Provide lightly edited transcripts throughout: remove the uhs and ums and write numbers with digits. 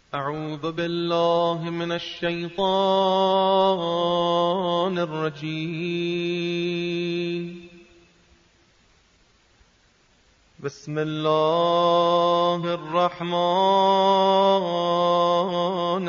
أعوذ بالله من الشيطان الرجيم. بسم الله الرحمن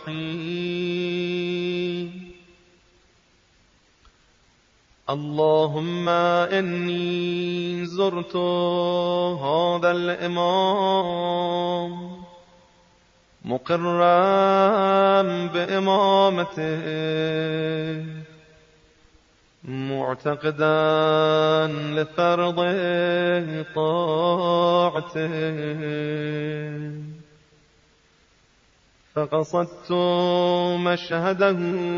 الرحيم. اللهم إني زرت هذا الإمام مقرا بإمامته معتقدا لفرض طاعته، فقصدت مشهده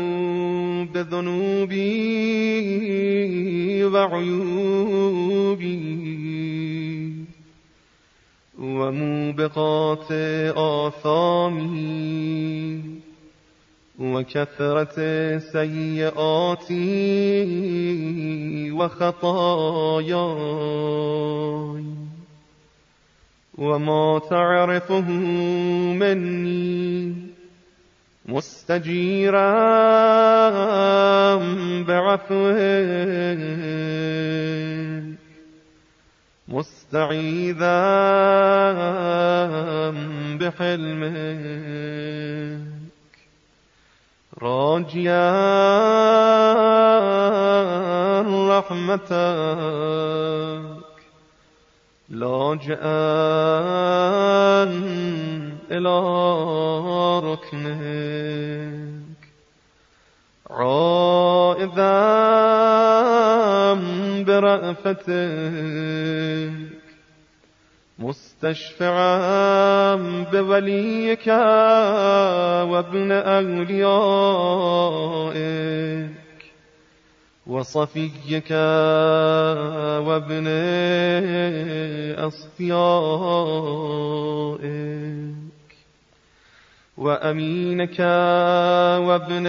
بذنوبي وعيوبي وموبقات آثامي وكثرة سيئاتي وخطاياي وما تعرفه مني، مستجيرا بعفوك، مستعيذا بحلمك، راجيا رحمتك، لاجئا إلى ركنك، عائذا برأفتك، مستشفعا بوليك وابن أوليائك وصفيك وابن أصفيائك وأمينك وابن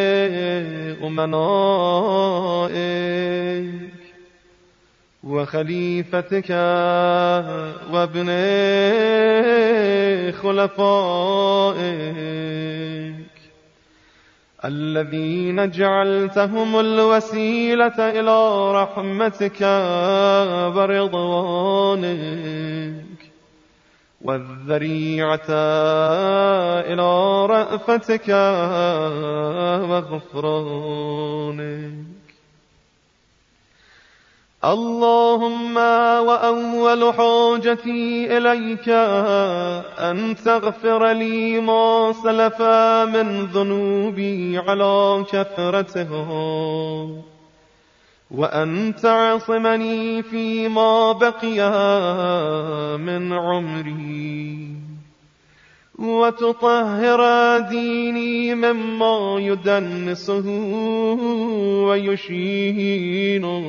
أمنائك وخليفتك وابن خلفائك الذين جعلتهم الوسيلة إلى رحمتك ورضوانك والذريعة إلى رأفتك وغفرانك. اللهم وأول حاجتي إليك أن تغفر لي ما سلف من ذنوبي على كثرتها، وأن تعصمني فيما بقي من عمري، وتطهر ديني مما يدنسه ويشينه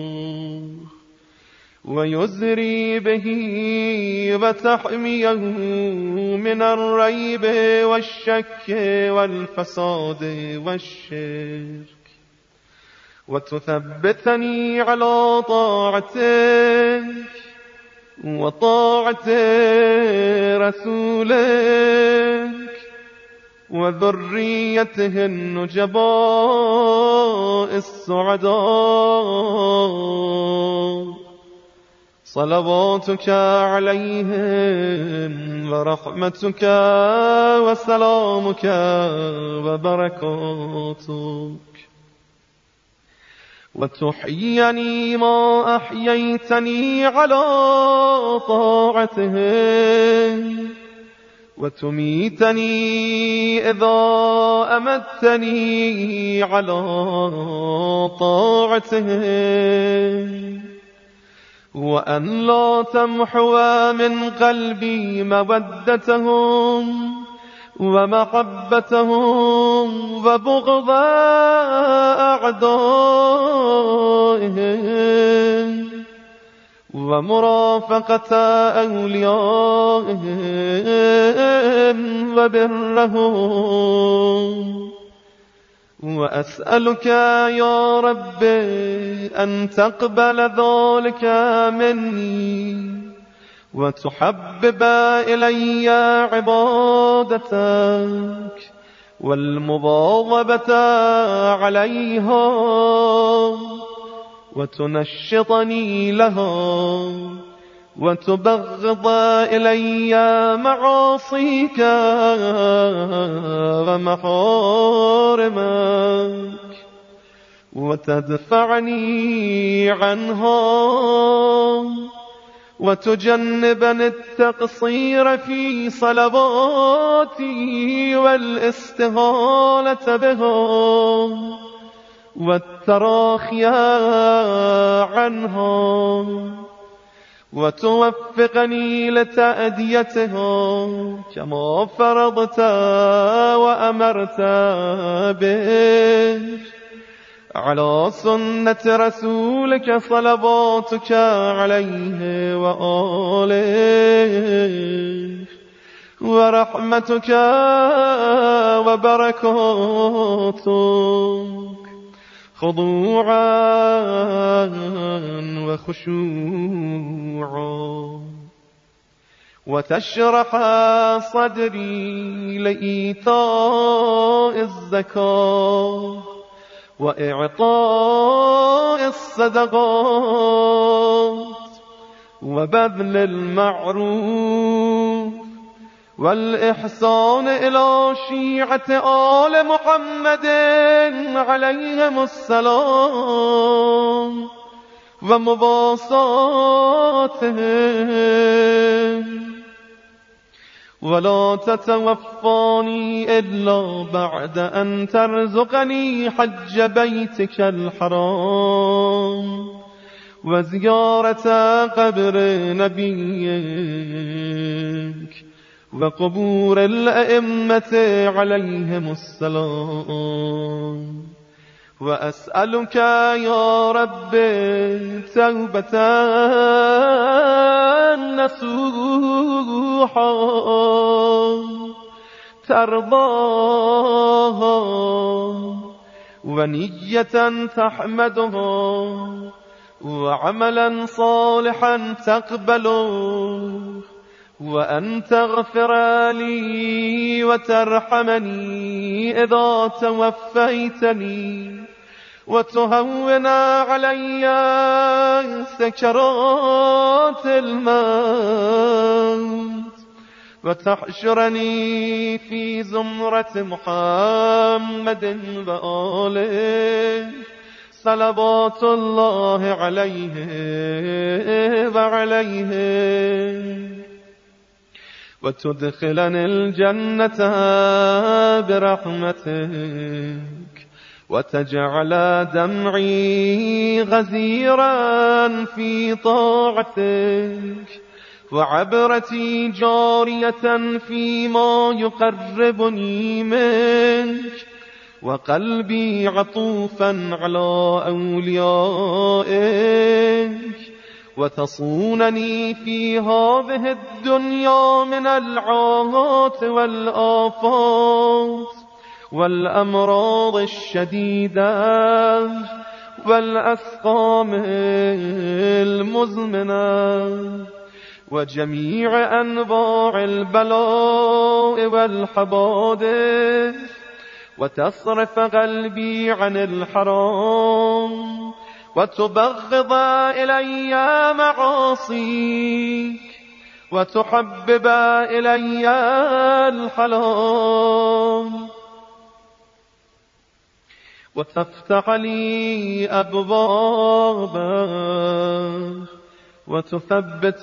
ويزري به وتحميه من الريب والشك والفساد والشرك، وتثبتني على طاعتك وطاعة رسولك وذريته النجباء السعداء، صلواتك عليهم ورحمتك وسلامك وبركاتك، وتحييني ما أحييتني على طاعته، وتميتني إذا أمتني على طاعته، وأن لا تمحو من قلبي مودتهم ومحبتهم وبغض أعدائهم ومرافقة أوليائهم وبرهم، وأسألك يا رب أن تقبل ذلك مني وتحبب إلي عبادتك والمواظبة عليها وتنشطني لها وتبغض إلي معاصيك ومحارمك وتدفعني عنها وتجنبني التقصير في صلواتي والاستهانة بها والتراخي عنها وتوفقني لتأديتها كما فرضت وأمرت به على سنة رسولك صلواتك عليه وآله ورحمتك وبركاتك خضوعا وخشوعا وتشرح صدري لإيتاء الزكاة وإعطاء الصدقات وبذل المعروف والإحسان إلى شيعة آل محمد عليهم السلام ومباساتهم ولا تتوفاني إلا بعد أن ترزقني حج بيتك الحرام وزيارة قبر نبيك وقبور الأئمة عليهم السلام وأسألك يا رب توبة نصوحا ترضاها ونية تحمدها وعملا صالحا تقبله وأن تغفر لي وترحمني إذا توفيتني وتهون علي سكرات الموت وتحشرني في زمرة محمد وآله صلوات الله عليه وعليه وتدخلني الجنة برحمتك وتجعل دمعي غزيرا في طاعتك وعبرتي جارية فيما يقربني منك وقلبي عطوفا على أوليائك وتصونني في هذه الدنيا من العاهات والآفات والأمراض الشديدة والأسقام المزمنة وجميع أنواع البلاء والحوادث وتصرف قلبي عن الحرام وتبغض إلي معاصيك وتحبب إلي الحلال وتفتح لي أبوابا وتثبت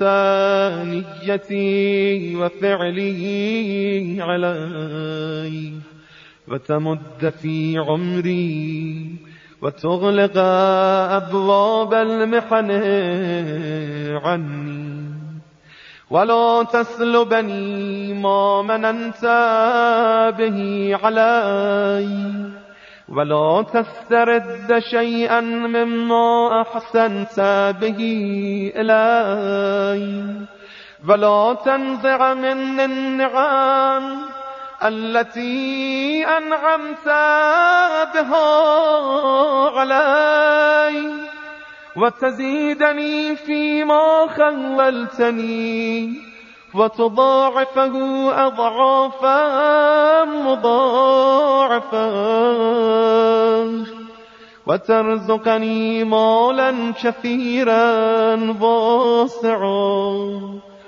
نيتي وفعلي علي وتمد في عمري وتغلق أبواب المحن عني ولا تسلبني ما مننت به علي ولا تسترد شيئا مما أحسنت به إلي ولا تنزع مني النعم التي أنعمت بها علي وتزيدني فيما خولتني وتضاعفه أضعافا مضاعفا وترزقني مالا كثيرا واسعا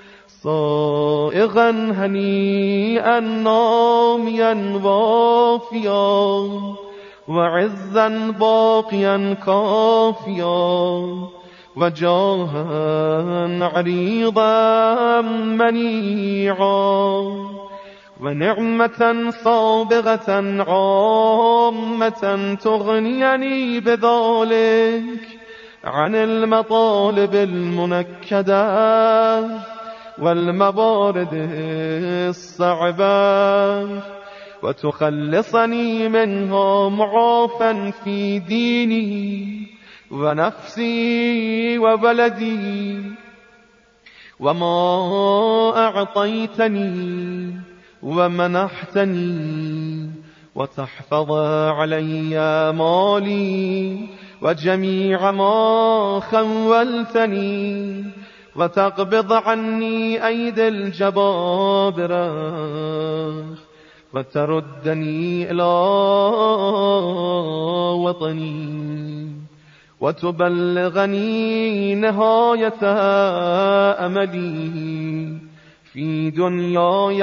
صائغا هنيئا ناميا وافيا وعزا باقيا كافيا وجاها عريضا منيعا ونعمة صابغة عامة تغنيني بذلك عن المطالب المنكدة والموارد الصعبة وتخلصني منها معافا في ديني ونفسي وولدي. وما أعطيتني ومنحتني وتحفظ علي مالي وجميع ما خولتني وتقبض عني أيدي الجبابرة وتردني إلى وطني وتبلغني نهاية أملي في دنياي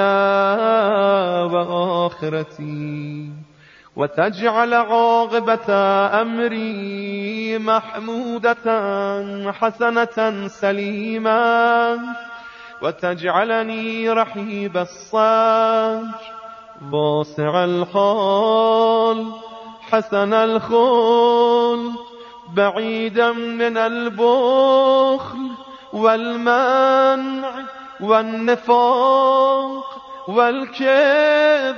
وآخرتي وتجعل عاقبة أمري محمودة حسنة سليمة وتجعلني رحيب الصدر واسع الحال حسن الخلق بعيدا من البخل والمنع والنفاق والكذب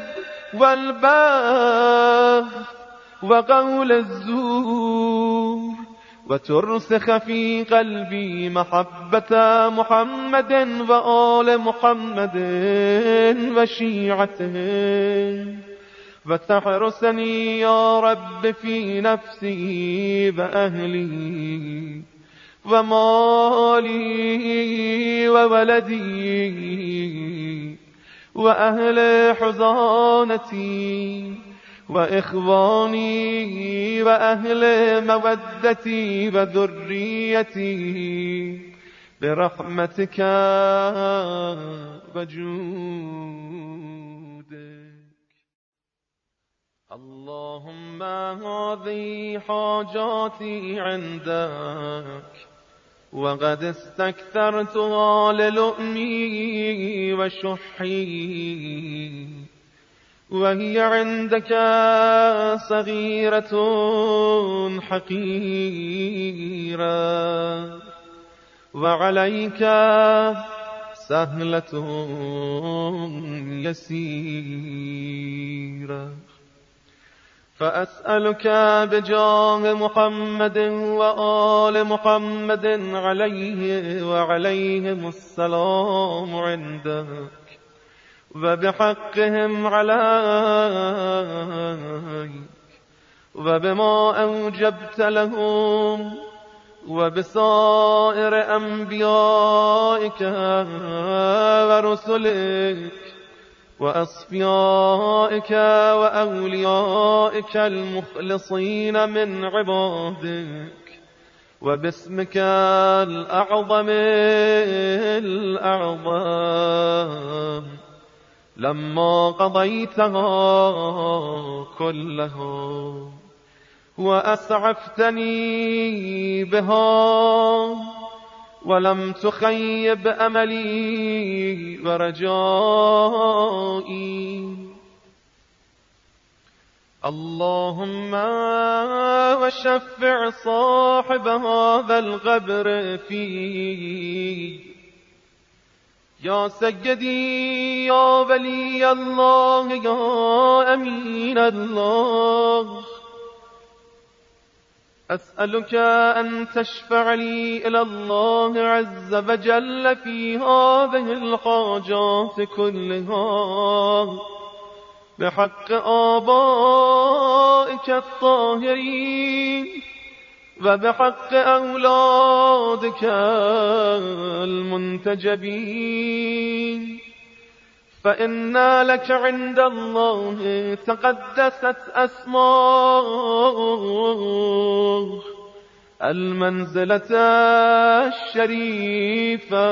والبغي وقول الزور وترسخ في قلبي محبة محمد وآل محمد وشيعته وتحرسني يا رب في نفسي وأهلي ومالي وولدي وأهل حزانتي وإخواني وأهل مودتي وذريتي برحمتك وجودك. اللهم هذه حاجاتي عندك وقد استكثرتها للؤمي وشحي وهي عندك صغيرة حقيرة وعليك سهلة يسيرة فأسألك بجاه محمد وآل محمد عليه وعليهم السلام عندك وبحقهم عليك وبما أوجبت لهم وبسائر أنبيائك ورسلك وأصفيائك وأوليائك المخلصين من عبادك وباسمك الأعظم الأعظم لما قضيتها كلها وأسعفتني بها ولم تخيب أملي ورجائي. اللهم وشفع صاحب هذا الغبر فيه يا سيدي يا ولي الله يا أمين الله. أسألك أن تشفع لي إلى الله عز وجل في هذه الحاجات كلها بحق آبائك الطاهرين وبحق أولادك المنتجبين، فإن لك عند الله تقدست أسماء المنزلة الشريفة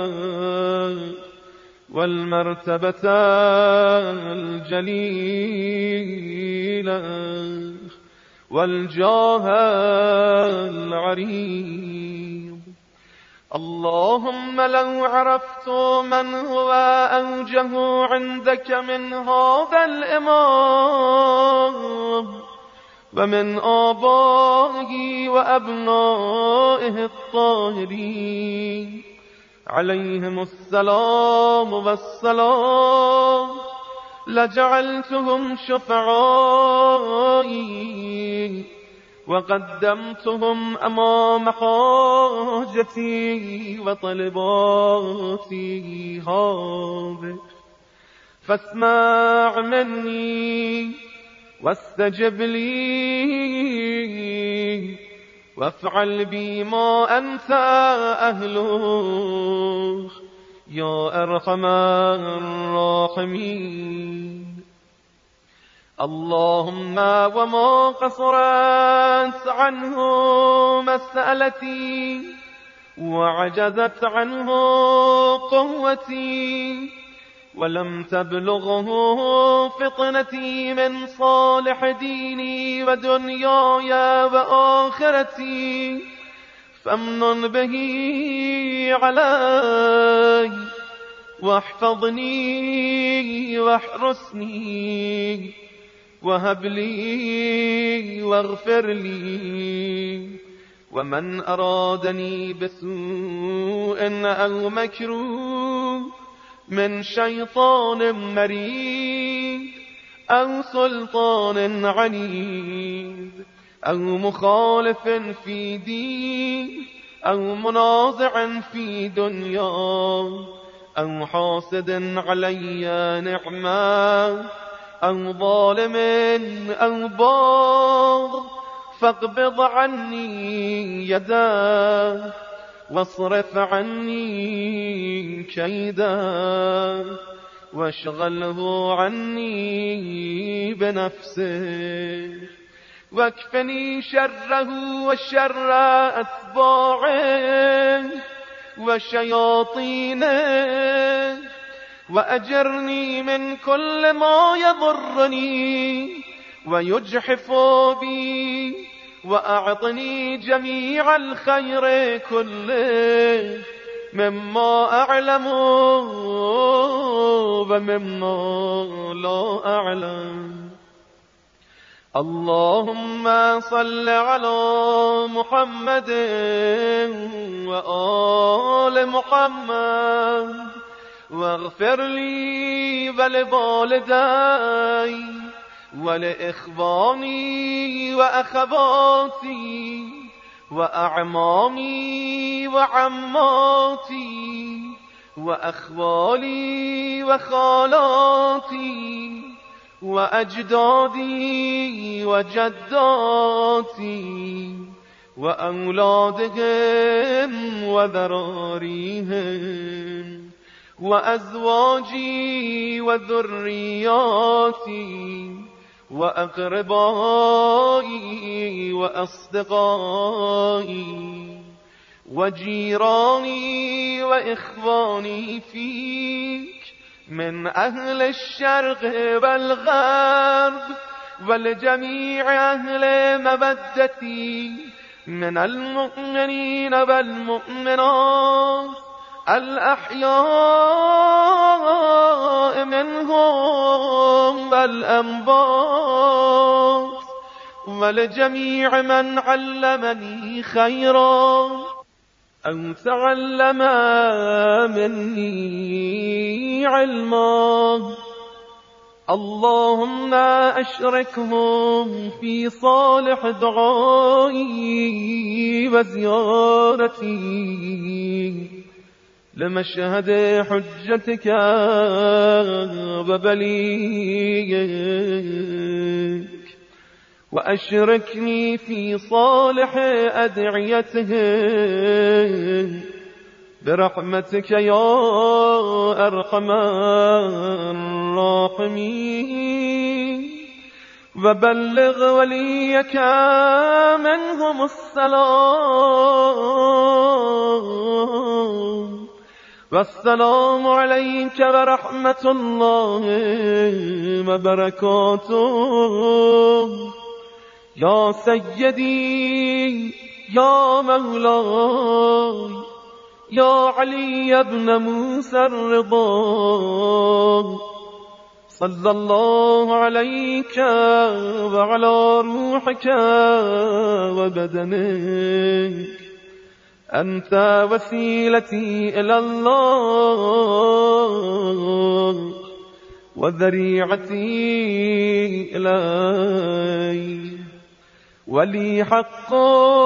والمرتبة الجليلة والجاه العريض. اللهم لو عرفت من هو أوجه عندك من هذا الإمام ومن آبائه وأبنائه الطاهرين عليهم السلام والسلام، لجعلتهم شفعائي وقدمتهم أمام حاجتي وطلباتي هذه، فاسمع مني واستجب لي وافعل بي ما أنت أهله يا أرحم الراحمين. اللهم وما قصرت عنه مسألتي وعجزت عنه قوتي ولم تبلغه فطنتي من صالح ديني ودنياي وآخرتي، فامنن به علي واحفظني واحرسني وهب لي واغفر لي، ومن أرادني بسوء أو مكروه من شيطان مريد أو سلطان عنيد أو مخالف في دين أو منازع في دنيا أو حاسد علي نعمة أو ظالم أو باغ، فاقبض عني يده واصرف عني كيده واشغله عني بنفسه، واكفني شره وشر أتباعه وشياطينه، وأجرني من كل ما يضرني ويجحف بي، وأعطني جميع الخير كله مما أعلم ومما لا أعلم. اللهم صل على محمد وآل محمد، واغفر لي ولوالدي ولإخواني وأخواتي وأعمامي وعماتي وأخوالي وخالاتي وأجدادي وجداتي وأولادهم وذراريهم وأزواجي وذرياتي وأقربائي وأصدقائي وجيراني وإخواني فيك من أهل الشرق والغرب ولجميع أهل مودتي من المؤمنين والمؤمنات الأحياء منهم والأموات، ولجميع من علمني خيرا أو تعلم مني علما. اللهم أشركهم في صالح دعائي وزيارتي لمشهد حجتك وبليك، وأشركني في صالح أدعيته برحمتك يا أرحم الراحمين. وبلغ وليك منهم السلام. والسلام عليك ورحمة الله وبركاته يا سيدي يا مولاي يا علي بن موسى الرضا. صلى الله عليك وعلى روحك وبدنك، أنت وسيلتي إلى الله وذريعتي إليه، ولي حق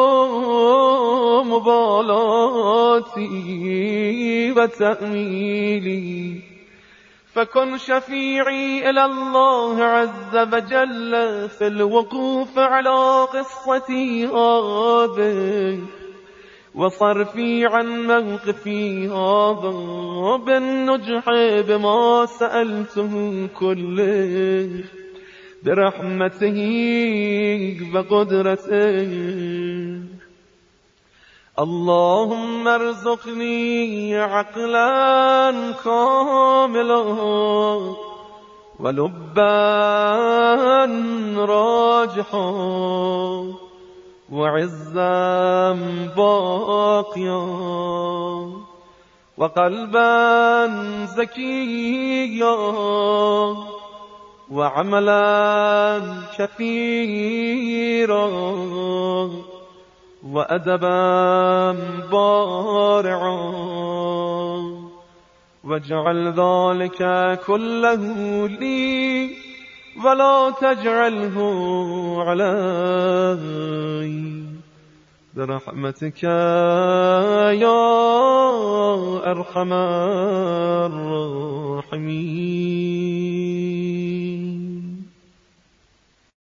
مبالاتي وتأميلي، فكن شفيعي إلى الله عز وجل في الوقوف على قصتي هذه، وصرفي عن موقفي هذا بالنجح بما سألته كله برحمته وقدرته. اللهم ارزقني عقلا كاملا ولبا راجحا وعزا باقيا وقلبا زكيا وعملا كثيرا وأدبا بارعا، واجعل ذلك كله لي ولا تجعله علي برحمتك يا أرحم الراحمين.